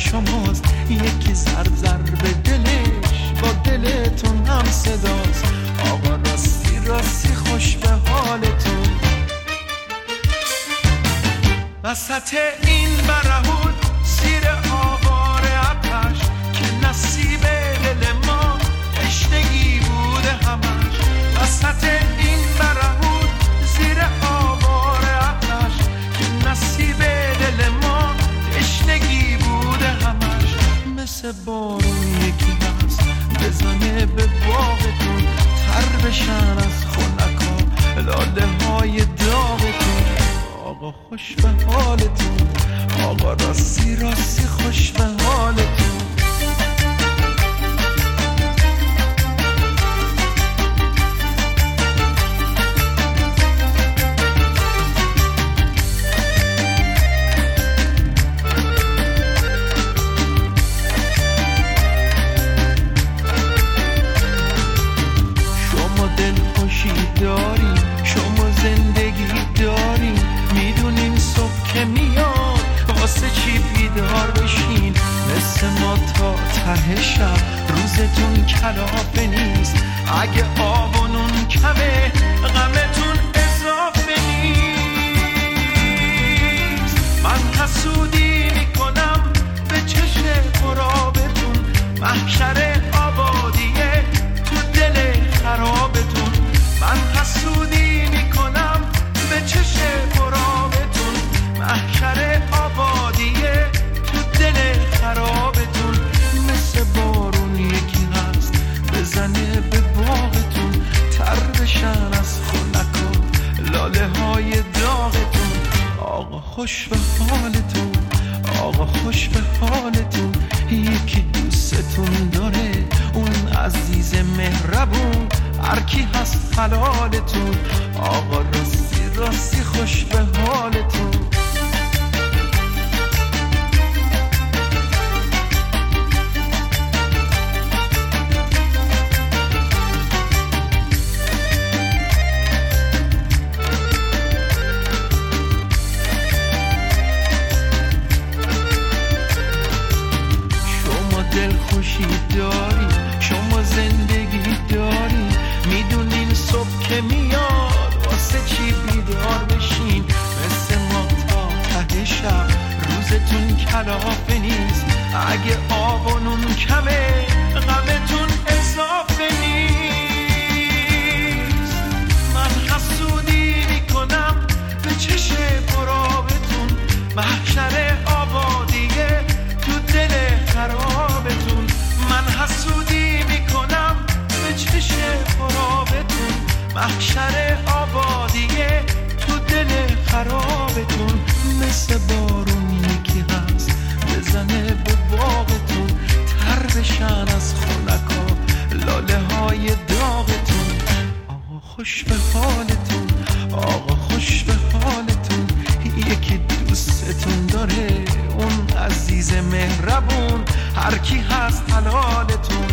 شماست، یکی زر به دلش با دلتون هم صداست. آقا راستی خوش به حالتون. وسط این برهود زیر آوار آتش که نصیب دل ما تشنگی بوده همش. وسط این برهود زیر آوار آتش که نصیب دل ما تشنگی بوده همش. مثل بارون یکی هست بزنه به باغتون، تر بشن از خنکا لاله های داغتون. آقا خوش به حالتون، آقا راستی خوش به حالتون. شما دلخوشی داری، شما زندگی داری، میدونین صبح که میاد واسه چی بیدار بشین. مثل ما تا ته شب روزتون کلافه نیست، اگه آب و نون کمه غمتون اضافه نیست. من حسودی میکنم به چشم قرابتون، محشر آبادیه تو دل خرابتون. من حسودی میکنم به چشم قرابتون، محشر آبادیه تو دل خرابتون. مثل بارون یکی هست بزنه به باغتون، تر بشن از خنکا لاله های داغتون. آقا خوش به حالتون، آقا خوش به حالتون. یکی دوستتون داره، اون عزیز مهربون، هر کی هست حلالتون. آقا راستی خوش به حالتون. شما دلخوشی داری، شما زندگی داری، میدونین صبح که میاد واسه چی بیدار بشین. مثل ما تا ته شب روزتون کلافه نیست، اگه آب و نون کمه غمتون اضافه نیست. من حسودی میکنم به چشم قرابتون، محشر آبادیه تو دل خرابتون. من حسودی میکنم به چشم قرابتون، محشر آبادیه تو دل خرابتون. مثل بارون یکی هست بزنه به باغتون، تر بشن از خنکا لاله های داغتون. آقا خوش به حالتون، آقا خوش به حالتون. یکی دوستتون داره، اون عزیز مهربون، هر کی هست حلالتون.